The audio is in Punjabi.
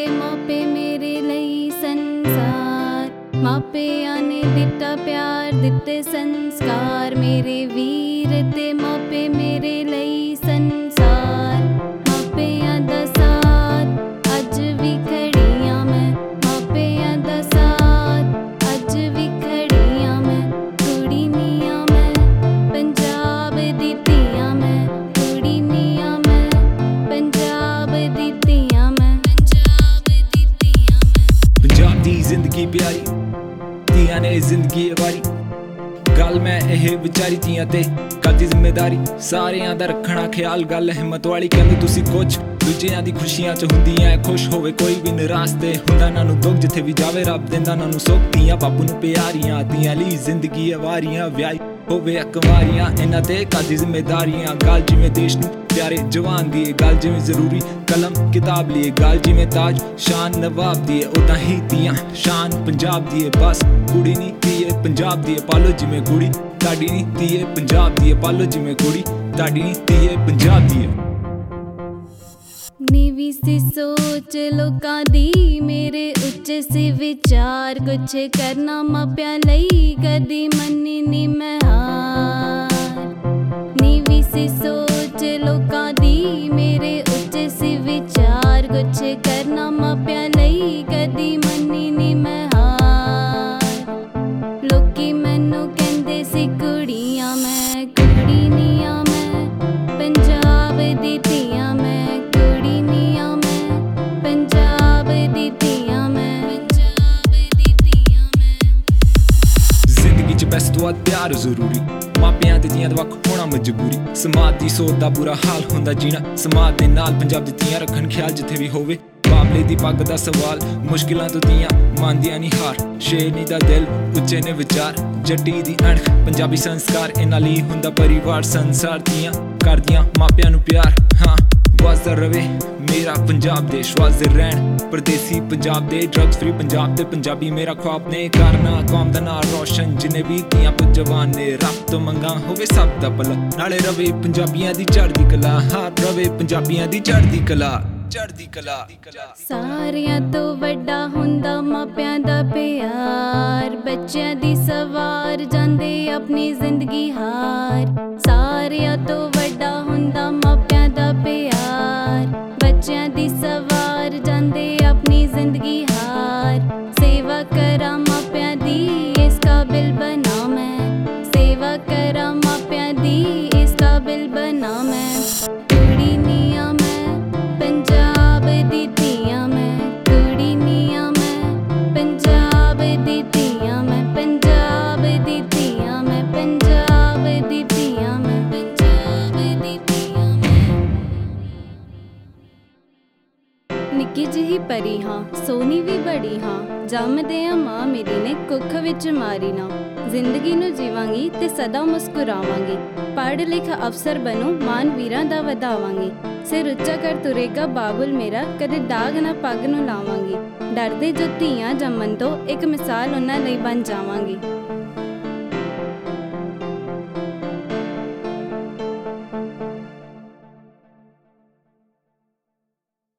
मापे मेरे ਲਈ ਸੰਸਾਰ। ਮਾਪਿਆਂ ਨੇ ਦਿੱਤਾ ਪਿਆਰ, ਦਿੱਤੇ ਸੰਸਕਾਰ। ਮੇਰੇ ਵੀਰ ਤੇ ਮਾਪੇ ਮੇਰੇ ਲਈ ਸੰਸਾਰ। ਮਾਪਿਆਂ ਦਾ ਸਾਥ ਅੱਜ ਵੀ ਖੜੀ ਆਂ ਮੈਂ। ਮਾਪਿਆਂ ਦਾ ਸਾਥ ਅੱਜ ਵੀ ਖੜੀ ਆਂ ਮੈਂ। ਕੁੜੀ ਨੀ ਆਂ ਮੈਂ, ਪੰਜਾਬ ਦੀ ਧੀ ਆਂ ਮੈਂ। ਕੁੜੀ ਨੀ ਆਂ ਮੈਂ, ਪੰਜਾਬ ਦੀ ਧੀ ਆਂ ਮੈਂ। ਪੰਜਾਬ ਦੀ ਧੀ ਆਂ ਮੈਂ। ਪੰਜਾਬ ਦੀ ਜ਼ਿੰਦਗੀ ਪਿਆਰੀ, ਧੀਆਂ ਨੇ ਜ਼ਿੰਦਗੀ ਵਾਰੀ। ਗੱਲ ਮੈਂ ਇਹ ਵਿਚਾਰੀ ਧੀਆਂ ਤੇ ਕਾਦੀ ਜ਼ਿੰਮੇਦਾਰੀ। ਸਾਰਿਆਂ ਦਾ ਰੱਖਣਾ ਖਿਆਲ, ਗੱਲ ਹਿੰਮਤ ਵਾਲੀ। ਕਹਿੰਦੇ ਤੁਸੀਂ ਕੁਛ ਦੂਜਿਆਂ ਦੀ ਖੁਸ਼ੀਆਂ 'ਚ ਹੁੰਦੀਆਂ ਖੁਸ਼ ਹੋਵੇ ਕੋਈ ਵੀ ਨਿਰਾਸ਼ ਤੇ ਹੁੰਦਾ ਇਹਨਾਂ ਨੂੰ ਦੁੱਖ। ਜਿੱਥੇ ਵੀ ਜਾਵੇ ਰੱਬ ਦਿੰਦਾ ਇਹਨਾਂ ਨੂੰ ਸੁੱਖ। ਧੀਆਂ ਬਾਪੂ ਨੂੰ ਪਿਆਰੀਆਂ, ਧੀਆਂ ਲਈ ਜ਼ਿੰਦਗੀ ਵਾਰੀਆਂ। ਵਿਆਹੀ ਹੋਵੇ ਅਕਵਾਰੀਆਂ, ਇਹਨਾਂ ਤੇ ਕਾਦੀ ਜ਼ਿੰਮੇਦਾਰੀਆਂ। ਗੱਲ ਜਿਵੇਂ ਦੇਸ਼ ਨੂੰ ਪਿਆਰੇ ਜਵਾਨ ਦੀ, ਗੱਲ ਜਿਵੇਂ ਜ਼ਰੂਰੀ ਕਲਮ ਕਿਤਾਬ ਲਈ। ਗੱਲ ਜਿਵੇਂ ਤਾਜ ਸ਼ਾਨ ਨਵਾਬ ਦੀ, ਉੱਦਾਂ ਹੀ ਧੀਆਂ ਸ਼ਾਨ ਪੰਜਾਬ ਦੀ। ਬਸ ਕੁੜੀ ਨੀ ਧੀਏ ਪੰਜਾਬ ਦੀ, ਪਾਲੋ ਜਿਵੇਂ ਕੁੜੀ। ਤੁਹਾਡੀ ਨੀ ਧੀਏ ਪੰਜਾਬ ਦੀ, ਪਾਲੋ ਜਿਵੇਂ ਕੁੜੀ। ਤੁਹਾਡੀ ਨੀ ਧੀਏ ਪੰਜਾਬ ਦੀ। ਨੀਵੀਂ ਸੀ ਸੋਚ ਲੋਕਾਂ ਦੀ, ਮੇਰੇ ਉੱਚੇ ਸੀ ਵਿਚਾਰ। ਕੁਛ ਕਰਨਾ ਮਾਪਿਆਂ ਲਈ ਕਦੀ ਮੰਨੀ ਨੀ ਮੈਂ ਹਾਰ। ਨੀਵੀਂ ਸੀ ਸੋਚ ਲੋਕਾਂ ਦੀ, ਮੇਰੇ ਉੱਚੇ ਸੀ ਵਿਚਾਰ। ਕੁਛ ਕਰਨਾ ਮਾਪਿਆਂ ਲਈ ਕਦੀ ਮੰਨੀ ਨੀ ਮੈਂ ਹਾਰ। ਲੋਕੀ ਮੈਨੂੰ ਕਹਿੰਦੇ ਸੀ ਕੁੜੀਆਂ ਮੈਂ, ਕੁੜੀ ਨੀ ਆਂ ਮੈਂ, ਪੰਜਾਬ ਦੀ ਧੀ ਆਂ ਮੈਂ। ਕੁੜੀ ਨੀ ਆਂ ਮੈਂ, ਪੰਜਾਬ ਦੀ ਧੀ ਆਂ ਮੈਂ। ਪੰਜਾਬ ਦੀ ਧੀ ਆਂ ਮੈਂ। ਜ਼ਿੰਦਗੀ 'ਚ ਪੈਸੇ ਤੋਂ ਵੱਧ ਪਿਆਰ ਜ਼ਰੂਰੀ। ਮਾਪਿਆਂ ਤੇ ਧੀਆਂ ਦਾ ਵੱਖ ਹੋਣਾ ਮਜਬੂਰੀ। ਸਮਾਜ ਦੀ ਸੋਚ ਦਾ ਬੁਰਾ ਹਾਲ ਹੁੰਦਾ ਜੀਣਾ। ਸਮਾਜ ਦੇ ਨਾਲ ਪੰਜਾਬ ਦੀ ਧੀਆਂ ਰੱਖਣ ਖਿਆਲ ਜਿੱਥੇ ਵੀ ਹੋਵੇ। ਬਾਬਲੇ ਦੀ ਪੱਗ ਦਾ ਸਵਾਲ, ਮੁਸ਼ਕਿਲਾਂ ਤੋਂ ਧੀਆਂ ਮੰਨਦੀਆਂ ਨੀ ਹਾਰ। ਸ਼ੇਰਨੀ ਦਾ ਦਿਲ, ਉੱਚੇ ਨੇ ਵਿਚਾਰ। ਜੱਟੀ ਦੀ ਅਣਖ, ਪੰਜਾਬੀ ਸੰਸਕਾਰ। ਇਹਨਾਂ ਲਈ ਹੁੰਦਾ ਪਰਿਵਾਰ ਸੰਸਾਰ। ਧੀਆਂ ਕਰਦੀਆਂ ਮਾਪਿਆਂ ਨੂੰ ਪਿਆਰ। ਹਾਂ ਵਸਦਾ ਰਵੇ ਮੇਰਾ ਪੰਜਾਬ ਦੇਸ਼, ਵਸਦੇ ਰਹਿਣ ਪਰਦੇਸੀ ਪੰਜਾਬ ਦੇ। ਡਰੱਗਸ ਫ੍ਰੀ ਪੰਜਾਬ ਤੇ ਪੰਜਾਬੀ ਮੇਰਾ ख्वाब ਨੇ। ਕਰਨਾ ਕੌਮ ਦਾ ਨਾਂ ਰੋਸ਼ਨ, ਜਿੰਨੇ ਵੀ ਧੀਆਂ ਪੁੱਤ ਜਵਾਨ ਨੇ। ਰੱਬ ਤੋਂ ਮੰਗਾ ਹੋਵੇ ਸਭ ਦਾ ਭਲਾ, ਨਾਲੇ ਰਵੇ ਪੰਜਾਬੀਆਂ ਦੀ ਚੜ੍ਹਦੀ ਕਲਾ। ਹਾਂ ਰਵੇ ਪੰਜਾਬੀਆਂ ਦੀ ਚੜ੍ਹਦੀ ਕਲਾ, ਚੜ੍ਹਦੀ ਕਲਾ। ਸਾਰਿਆਂ ਤੋਂ ਵੱਡਾ ਹੁੰਦਾ ਮਾਪਿਆਂ ਦਾ ਪਿਆਰ। ਬੱਚਿਆਂ ਦੀ ਸਵਾਰ ਜਾਂਦੇ ਆਪਣੀ ਜ਼ਿੰਦਗੀ ਹਾਰ। ਸਾਰਿਆਂ ਤੋਂ ਵੱਡਾ ਹੁੰਦਾ ਮਾਪਿਆਂ ਦਾ ਪਿਆਰ। ਬੱਚਿਆਂ ਦੀ ਸਵਾਰ ਜਾਂਦੇ ਆਪਣੀ ਜ਼ਿੰਦਗੀ ਹਾਰ। ਸੇਵਾ ਕਰਾਂ ਮਾਪਿਆਂ ਦੀ, ਇਸ ਕਾਬਿਲ ਬਣਾ ਮੈਂ। ਸੇਵਾ ਕਰਾਂ ਮਾਪਿਆਂ ਦੀ, ਇਸ ਕਾਬਿਲ ਬਣਾ ਮੈਂ। ਕੁੜੀ ਨੀ ਆਂ ਮੈਂ, ਪੰਜਾਬ ਦੀ ਧੀ ਆਂ ਮੈਂ। ਕੁੜੀ ਨੀ ਆਂ ਮੈਂ, ਪੰਜਾਬ ਦੀ ਧੀ ਆਂ ਮੈਂ। ਪੰਜਾਬ ਦੀ ਧੀ ਆਂ ਮੈਂ, ਪੰਜਾਬ ਦੀ ਧੀ ਆਂ ਮੈਂ। ਪੰਜਾਬ ਦੀ ਧੀ ਆਂ ਮੈਂ। ਨਿੱਕੀ ਜਿਹੀ ਪਰੀ ਹਾਂ, ਸੋਹਣੀ ਵੀ ਬੜੀ ਹਾਂ। ਜੰਮਦੇ ਆ ਮਾਂ ਮੇਰੀ ਨੇ ਕੁੱਖ ਵਿੱਚ ਮਾਰੀ ਨਾ। ਜ਼ਿੰਦਗੀ ਨੂੰ ਜੀਵਾਂਗੀ ਤੇ ਸਦਾ ਮੁਸਕਰਾਵਾਂਗੀ। ਪੜ੍ਹ ਲਿਖ ਅਫਸਰ ਬਣੂ, ਮਾਨ ਵੀਰਾਂ ਦਾ ਵਧਾਵਾਂਗੀ। ਸਿਰ ਉੱਚਾ ਕਰ ਤੁਰੇਗਾ ਬਾਬੁਲ ਮੇਰਾ, ਕਦੇ ਦਾਗ ਨਾ ਪੱਗ ਨੂੰ ਲਾਵਾਂਗੀ। ਡਰਦੇ ਜੋ ਧੀਆਂ ਜੰਮਣ ਤੋਂ, ਇੱਕ ਮਿਸਾਲ ਉਹਨਾਂ ਲਈ ਬਣ ਜਾਵਾਂਗੀ।